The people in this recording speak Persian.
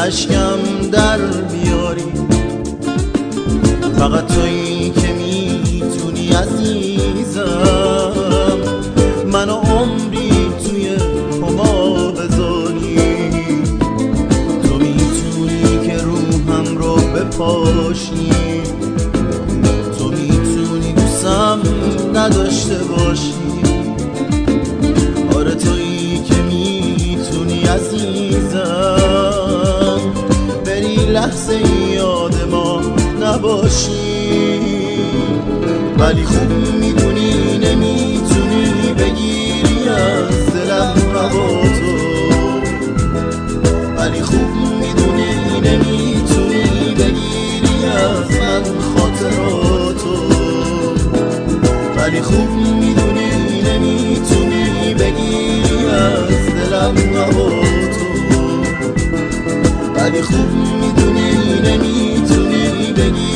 اشکم در بیاری. فقط تویی که میتونی عزیزم منو عمری توی پما بذاری. تو میتونی که روحم رو بپاشی، تو میتونی دوستم نداشته باشی. آره تویی که میتونی عزیزم بری لحظه یاد ما نباشی. ولی خوب میدونی نمیتونی بگیری از دلم هوا تو. ولی خوب میدونی نمیتونی بگیری از من خاطراتو. ولی خوب میدونی نمیتونی بگیری از دلم هوا تو. ولی خوب میدونی نمیتونی بگیری